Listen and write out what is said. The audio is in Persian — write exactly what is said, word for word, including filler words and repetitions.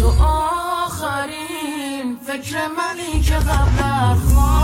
تو آخرین فکر منی که قبل از خواب